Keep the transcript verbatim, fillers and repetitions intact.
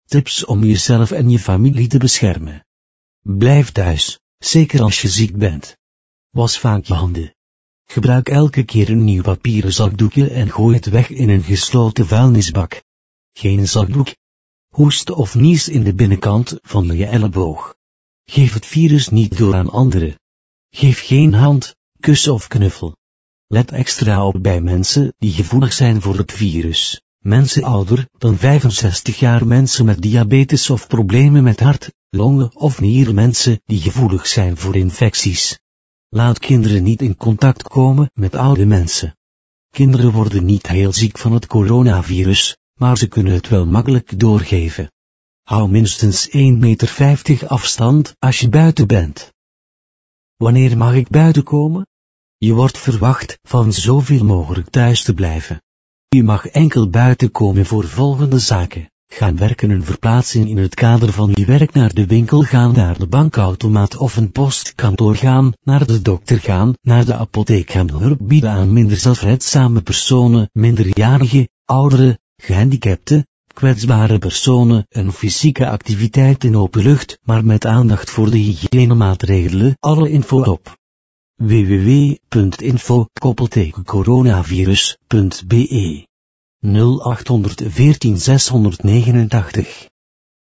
Tips om jezelf en je familie te beschermen. Blijf thuis, zeker als je ziek bent. Was vaak je handen. Gebruik elke keer een nieuw papieren zakdoekje en gooi het weg in een gesloten vuilnisbak. Geen zakdoek. Hoest of nies in de binnenkant van je elleboog. Geef het virus niet door aan anderen. Geef geen hand, kus of knuffel. Let extra op bij mensen die gevoelig zijn voor het virus. Mensen ouder dan vijfenzestig jaar, mensen met diabetes of problemen met hart, longen of nieren, mensen die gevoelig zijn voor infecties. Laat kinderen niet in contact komen met oude mensen. Kinderen worden niet heel ziek van het coronavirus, maar ze kunnen het wel makkelijk doorgeven. Hou minstens één meter vijftig afstand als je buiten bent. Wanneer mag ik buiten komen? Je wordt verwacht van zoveel mogelijk thuis te blijven. Je mag enkel buiten komen voor volgende zaken: gaan werken en verplaatsen in het kader van je werk, naar de winkel gaan, naar de bankautomaat of een postkantoor gaan, naar de dokter gaan, naar de apotheek gaan, hulp bieden aan minder zelfredzame personen, minderjarigen, ouderen, gehandicapten, kwetsbare personen, een fysieke activiteit in open lucht, maar met aandacht voor de hygiënemaatregelen. Alle info op w w w punt info koppelteken coronavirus punt b e nul acht veertien zeshonderdnegenentachtig